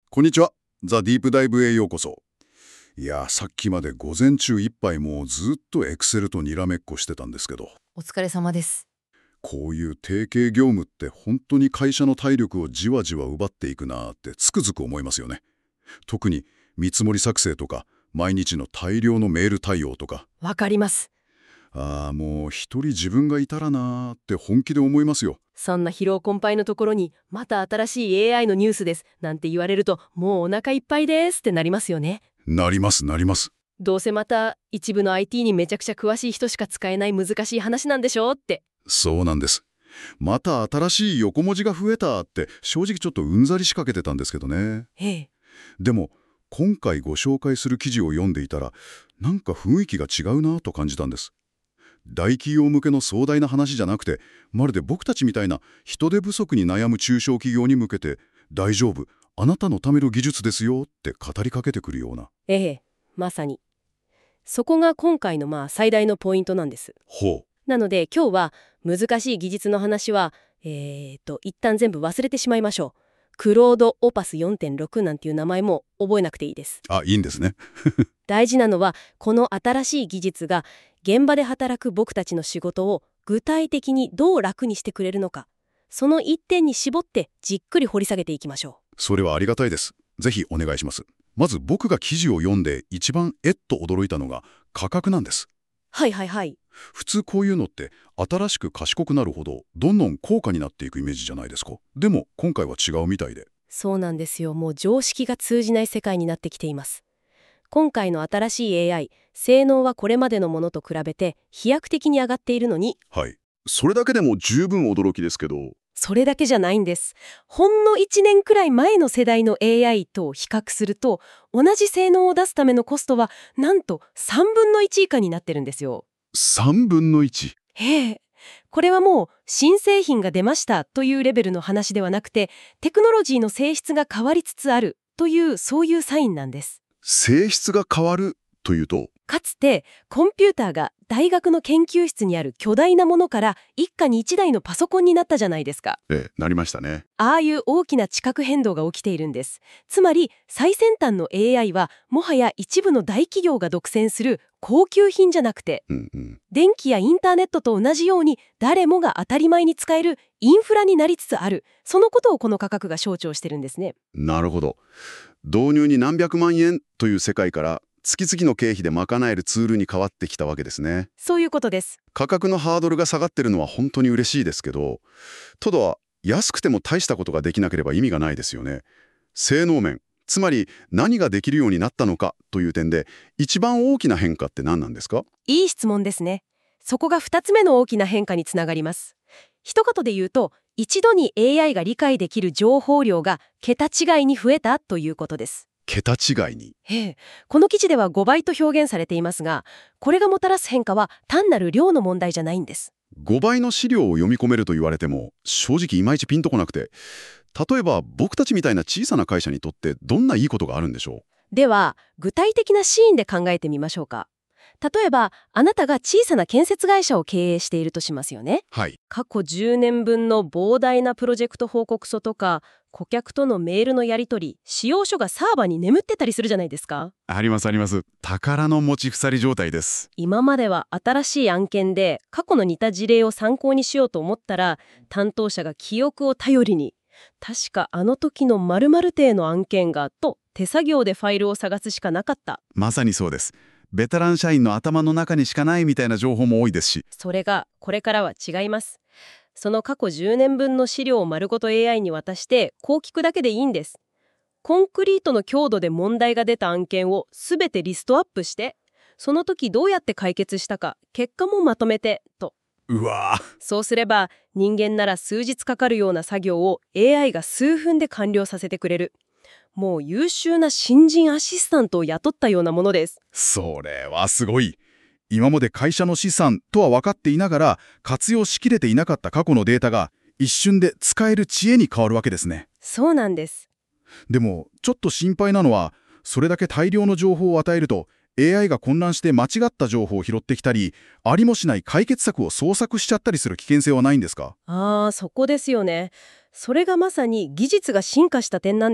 こんにちは。ザ・ディープダイブへようこそ。いや、さっきまで午前中いっぱいもうずっとエクセルとにらめっこしてたんですけど、 お疲れ様です。 こういう定型業務って本当に会社の体力をじわじわ奪っていくなーってつくづく思いますよね。特に見積もり作成とか、毎日の大量のメール対応とか。 わかります。 もう一人自分がいたらなーって本気で思いますよ。 そんな疲労困憊のところに、また新しい AI のニュースですなんて言われると、もうお腹いっぱいですってなりますよね。 なりますなります。 どうせまた一部の IT にめちゃくちゃ詳しい人しか使えない難しい話なんでしょうって。 そうなんです。また新しい横文字が増えたって正直ちょっとうんざりしかけてたんですけどね。 ええ。 でも今回ご紹介する記事を読んでいたらなんか雰囲気が違うなと感じたんです。大企業向けの壮大な話じゃなくて、まるで僕たちみたいな人手不足に悩む中小企業に向けて、大丈夫、あなたのための技術ですよって語りかけてくるような。 ええ、まさに。そこが今回の最大のポイントなんです。 ほう。 なので今日は難しい技術の話は、一旦全部忘れてしまいましょう。クロードオパス 4.6 なんていう名前も覚えなくていいです。 いいんですね。 大事なのはこの新しい技術が現場で働く僕たちの仕事を具体的にどう楽にしてくれるのか、その一点に絞ってじっくり掘り下げていきましょそれはありがたいです。ぜひお願いします。まず僕が記事を読んで一番と驚いたのが価格なんです。 う。はいはいはい。 普通こういうのって新しく賢くなるほどどんどん高価になっていくイメージじゃないですか。でも今回は違うみたいで。 そうなんですよ。もう常識が通じない世界になってきています。今回の新しい AI、性能はこれまでのものと比べて飛躍的に上がっているのに、 はい。それだけでも十分驚きですけど。 それだけじゃないんです。ほんの1年くらい前の世代の AI と比較すると、同じ性能を出すためのコストはなんと3分の1以下になってるんですよ。 3分の1。 へえ。これはもう新製品が出ましたというレベルの話ではなくて、テクノロジーの性質が変わりつつあるというそういうサインなんです。 性質が変わるというと。 かつてコンピューターが大学の研究室にある巨大なものから一家に一台のパソコンになったじゃないですか。 なりましたね。 ああいう大きな地殻変動が起きているんです。つまり最先端の AI はもはや一部の大企業が独占する高級品じゃなくて、電気やインターネットと同じように誰もが当たり前に使えるインフラになりつつある。そのことをこの価格が象徴してるんですね。 なるほど。導入に何百万円という世界から月々の経費で賄えるツールに変わってきたわけですね。 そういうことです。 価格のハードルが下がってるのは本当に嬉しいですけど、ただ安くても大したことができなければ意味がないですよね。性能面、つまり何ができるようになったのかという点で一番大きな変化って何なんですか？ いい質問ですね。そこが2つ目の大きな変化につながります。一言で言うと、一度に AI が理解できる情報量が桁違いに増えたということです。 桁違いに。 この記事では5倍と表現されていますが、これがもたらす変化は単なる量の問題じゃないんです。 5倍の資料を読み込めると言われても正直いまいちピンとこなくて、例えば僕たちみたいな小さな会社にとってどんないいことがあるんでしょでは、具体的なシーンで考えてみましょうか。例えば、あなたが小さな建設会社を経営しているとしますよね。 はい。 過去10年分の膨大なプロジェクト報告書とか、顧客とのメールのやり取り、仕様書がサーバーに眠ってたりするじゃないですか。 ありますあります。宝の持ち腐り状態です。 今までは新しい案件で過去の似た事例を参考にしようと思ったら、担当者が記憶を頼りに、確かあの時の〇〇邸の案件がと手作業でファイルを探すしかなかった。 まさにそうです。ベテラン社員の頭の中にしかないみたいな情報も多いですし。 それがこれからは違います。その過去10年分の資料を丸ごと AI に渡してこう聞くだけでいいんです。コンクリートの強度で問題が出た案件をすべてリストアップして、その時どうやって解決したか結果もまとめてと。 うわぁ。 そうすれば人間なら数日かかるような作業を AI が数分で完了させてくれる。もう優秀な新人アシスタントを雇ったようなものです。 それはすごい。今まで会社の資産とは分かっていながら活用しきれていなかった過去のデータが一瞬で使える知恵に変わるわけですね。 そうなんです。 でもちょっと心配なのは、それだけ大量の情報を与えると AI が混乱して間違った情報を拾ってきたり、ありもしない解決策を創作しちゃったりする危険性はないんですか？ そこですよね。それがまさに技術が進化した点なんです。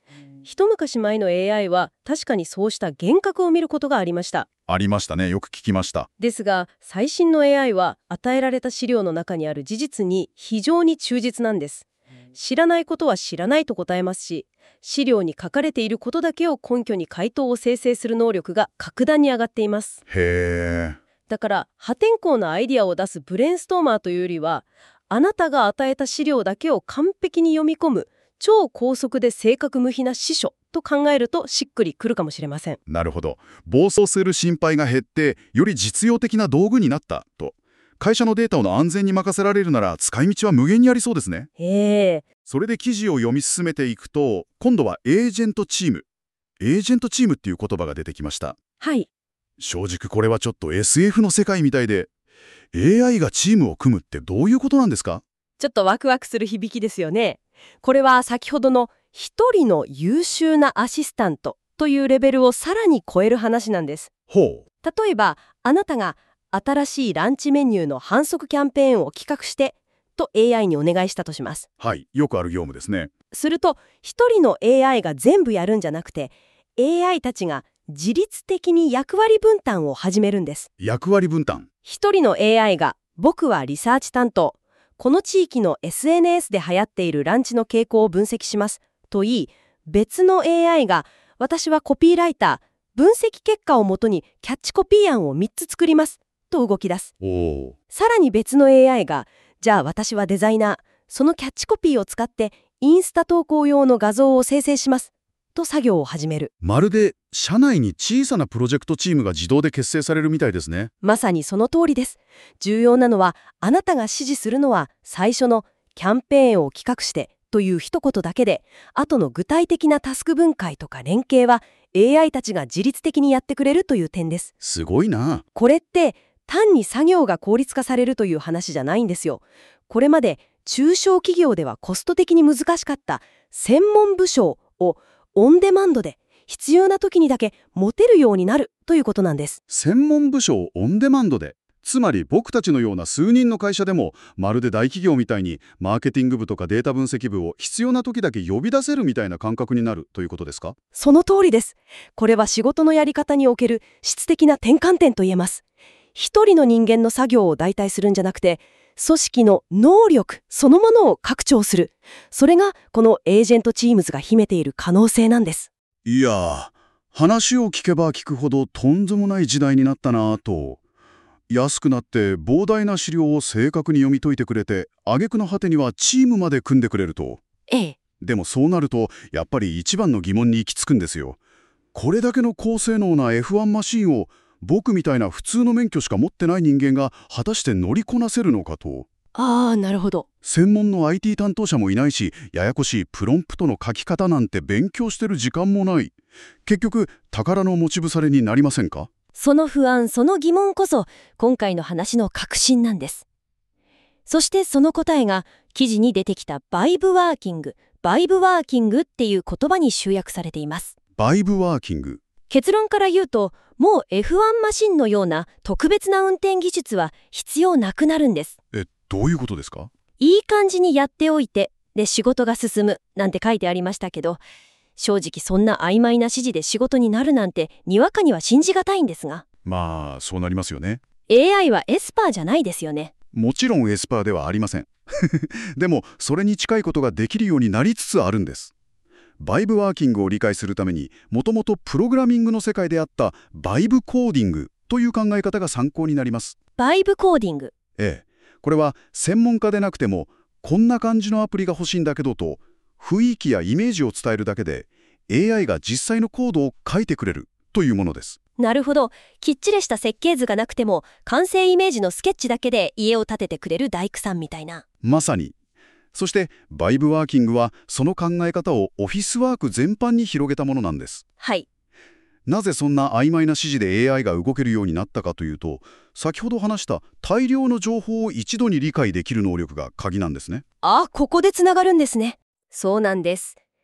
一昔前の AI は確かにそうした幻覚を見ることがありました。 ありましたね。よく聞きました。 ですが、最新の AI は与えられた資料の中にある事実に非常に忠実なんです。知らないことは知らないと答えますし、資料に書かれていることだけを根拠に回答を生成する能力が格段に上がっています。 へー。 だから破天荒なアイディアを出すブレインストーマーというよりは、あなたが与えた資料だけを完璧に読み込む超高速で正確無比な司書と考えるとしっくりくるかもしれません。 なるほど。暴走する心配が減って、より実用的な道具になったと。会社のデータの安全に任せられるなら使い道は無限にありそうですね。それで記事を読み進めていくと、今度はエージェントチーム。エージェントチームっていう言葉が出てきました。 はい。 正直これはちょっと SF の世界みたいで、AI がチームを組むってどういうことなんですか？ ちょっとワクワクする響きですよね。これは先ほどの一人の優秀なアシスタントというレベルをさらに超える話なんです。 ほう。 例えば、あなたが新しいランチメニューの販促キャンペーンを企画してと AI にお願いしたとします。 はい、よくある業務ですね。 すると、一人の AI が全部やるんじゃなくて、AI たちが自律的に役割分担を始めるんです。 役割分担。 一人の AI が、僕はリサーチ担当、この地域の SNS で流行っているランチの傾向を分析しますと言い、別の AI が、私はコピーライター、分析結果をもとにキャッチコピー案を3つ作りますと動き出す。さらに別の AI が、じゃあ私はデザイナー、そのキャッチコピーを使ってインスタ投稿用の画像を生成しますと作業を始める。 まるで社内に小さなプロジェクトチームが自動で結成されるみたいですね。 まさにその通りです。重要なのは、あなたが指示するのは最初のキャンペーンを企画してという一言だけで、後の具体的なタスク分解とか連携は AI たちが自律的にやってくれるという点です。 すごいな。 これって単に作業が効率化されるという話じゃないんですよ。これまで中小企業ではコスト的に難しかった専門部署をオンデマンドで必要な時にだけ持てるようになるということなんです。 専門部署をオンデマンドで。つまり僕たちのような数人の会社でも、まるで大企業みたいにマーケティング部とかデータ分析部を必要な時だけ呼び出せるみたいな感覚になるということですか？ その通りです。これは仕事のやり方における質的な転換点と言えます。一人の人間の作業を代替するんじゃなくて、組織の能力そのものを拡張する。それがこのエージェントチームズが秘めている可能性なんです。 いやー、話を聞けば聞くほどとんでもない時代になったなぁと。安くなって膨大な資料を正確に読み解いてくれて、挙句の果てにはチームまで組んでくれると。でもそうなるとやっぱり一番の疑問に行き着くんですよ。これだけの高性能な F1 マシンを僕みたいな普通の免許しか持ってない人間が果たして乗りこなせるのかと。 なるほど。 専門の IT 担当者もいないし、ややこしいプロンプトの書き方なんて勉強してる時間もない。結局宝の持ち腐れになりませんか？ その不安、その疑問こそ今回の話の核心なんです。そしてその答えが記事に出てきたバイブワーキングっていう言葉に集約されています。 バイブワーキング。 結論から言うと、もう F1 マシンのような特別な運転技術は必要なくなるんです。 どういうことですか？ いい感じにやっておいて、で仕事が進むなんて書いてありましたけど、正直そんな曖昧な指示で仕事になるなんてにわかには信じがたいんですが。 まあそうなりますよね。 AI はエスパーじゃないですよね。 もちろんエスパーではありません。でもそれに近いことができるようになりつつあるんです。バイブワーキングを理解するために、もともとプログラミングの世界であったバイブコーディングという考え方が参考になります。 バイブコーディング。 これは専門家でなくても、こんな感じのアプリが欲しいんだけどと雰囲気やイメージを伝えるだけで AI が実際のコードを書いてくれるというものです。 なるほど。きっちりした設計図がなくても完成イメージのスケッチだけで家を建ててくれる大工さんみたいな。 まさに。そしてバイブワーキングはその考え方をオフィスワーク全般に広げたものなんです。 はい。 なぜそんな曖昧な指示で AI が動けるようになったかというと、先ほど話した大量の情報を一度に理解できる能力が鍵なんですね。 ここでつながるんですね。そうなんです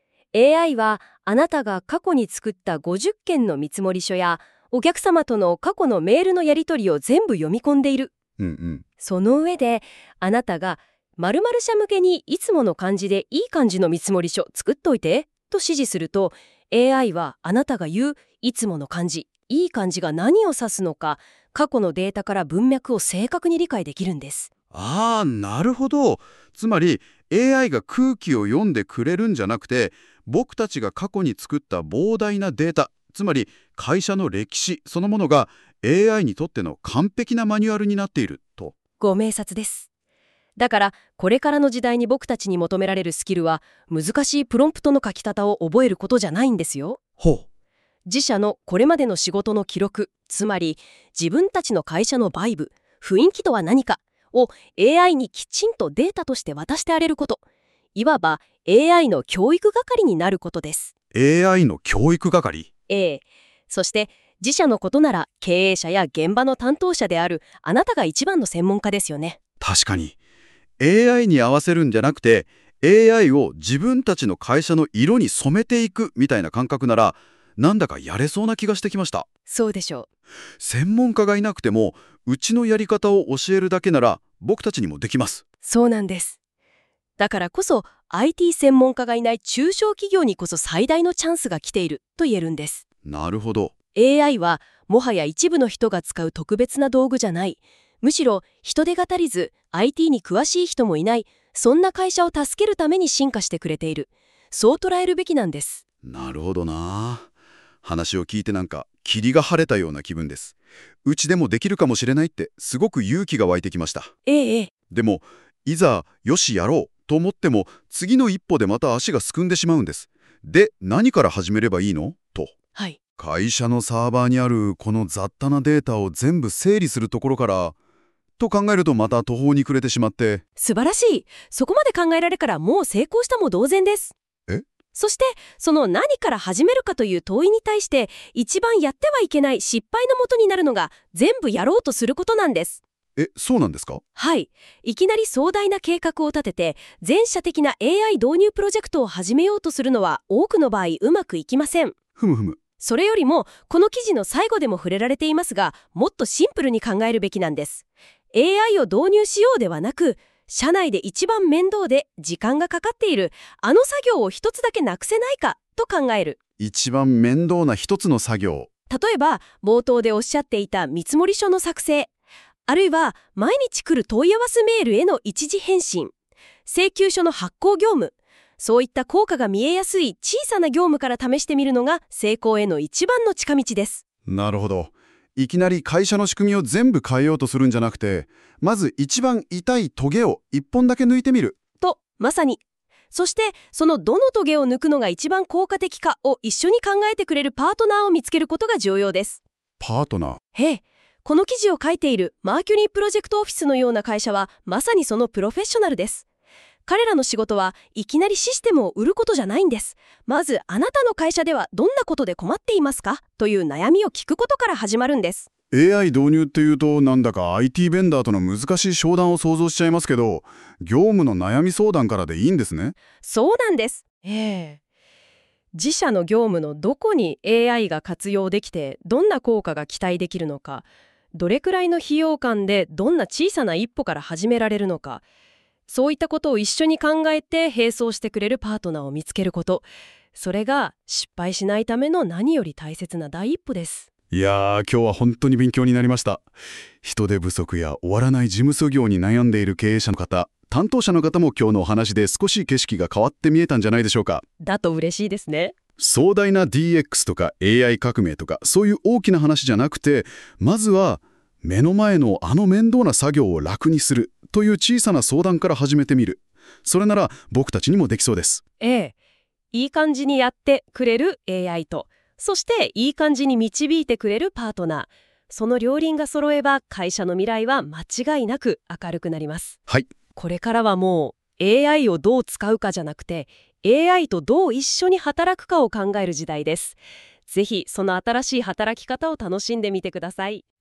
。AI はあなたが過去に作った50件の見積書やお客様との過去のメールのやり取りを全部読み込んでいる。その上であなたが〇〇社向けにいつもの感じでいい感じの見積書作っといてと指示すると AI はあなたが言ういつもの漢字、いい漢字が何を指すのか、過去のデータから文脈を正確に理解できるんです。 ああ、なるほど。つまり AI が空気を読んでくれるんじゃなくて、僕たちが過去に作った膨大なデータ、つまり会社の歴史そのものが AI にとっての完璧なマニュアルになっていると。 ご明察です。だからこれからの時代に僕たちに求められるスキルは難しいプロンプトの書き方を覚えることじゃないんですよ。 ほう。 自社のこれまでの仕事の記録、つまり自分たちの会社のバイブ、雰囲気とは何かを AI にきちんとデータとして渡してあげること。いわば AI の教育係になることです。 AI の教育係。 そして自社のことなら経営者や現場の担当者であるあなたが一番の専門家ですよね。 確かに。AI に合わせるんじゃなくて AI を自分たちの会社の色に染めていくみたいな感覚ならなんだかやれそうな気がしてきました。 そうでしょう。 専門家がいなくてもうちのやり方を教えるだけなら僕たちにもできます。 そうなんです。だからこそ IT 専門家がいない中小企業にこそ最大のチャンスが来ていると言えるんです。 なるほど。 AI はもはや一部の人が使う特別な道具じゃない。むしろ人手が足りず IT に詳しい人もいない、そんな会社を助けるために進化してくれている。そう捉えるべきなんです。 なるほどな。話を聞いてなんか霧が晴れたような気分です。うちでもできるかもしれないってすごく勇気が湧いてきました。でもいざよしやろうと思っても次の一歩でまた足がすくんでしまうんです。で、何から始めればいいのと。 はい。 会社のサーバーにあるこの雑多なデータを全部整理するところからと考えるとまた途方に暮れてしまって。 素晴らしい。そこまで考えられたらもう成功したも同然です。そしてその何から始めるかという問いに対して一番やってはいけない失敗のもとになるのが全部やろうとすることなんです。 そうなんですか？ はい。いきなり壮大な計画を立てて全社的な AI 導入プロジェクトを始めようとするのは多くの場合うまくいきません。 ふむふむ。 それよりもこの記事の最後でも触れられていますが、もっとシンプルに考えるべきなんです。AI を導入しようではなく、社内で一番面倒で時間がかかっているあの作業を一つだけなくせないかと考える。 一番面倒な一つの作業。 例えば冒頭でおっしゃっていた見積書の作成、あるいは毎日来る問い合わせメールへの一時返信、請求書の発行業務、そういった効果が見えやすい小さな業務から試してみるのが成功への一番の近道です。 なるほど。いきなり会社の仕組みを全部変えようとするんじゃなくて、まず一番痛いトゲを一本だけ抜いてみる。 と、まさに。そしてそのどのトゲを抜くのが一番効果的かを一緒に考えてくれるパートナーを見つけることが重要です。 パートナー。 この記事を書いているマーキュリープロジェクトオフィスのような会社はまさにそのプロフェッショナルです。彼らの仕事はいきなりシステムを売ることじゃないんです。まずあなたの会社ではどんなことで困っていますかという悩みを聞くことから始まるんです。 AI 導入っていうとなんだか IT ベンダーとの難しい商談を想像しちゃいますけど、業務の悩み相談からでいいんですね。 そうなんです。自社の業務のどこに AI が活用できてどんな効果が期待できるのか、どれくらいの費用感でどんな小さな一歩から始められるのか、そういったことを一緒に考えて並走してくれるパートナーを見つけること、それが失敗しないための何より大切な第一歩です。 いやー、今日は本当に勉強になりました。人手不足や終わらない事務作業に悩んでいる経営者の方、担当者の方も今日のお話で少し景色が変わって見えたんじゃないでしょうか。 だと嬉しいですね。 壮大な DX とか AI 革命とかそういう大きな話じゃなくて、まずは目の前のあの面倒な作業を楽にするという小さな相談から始めてみる。それなら僕たちにもできそうです。 いい感じにやってくれる AI と、そしていい感じに導いてくれるパートナー、その両輪が揃えば会社の未来は間違いなく明るくなります。 はい。 これからはもう AI をどう使うかじゃなくて AI とどう一緒に働くかを考える時代です。ぜひその新しい働き方を楽しんでみてください。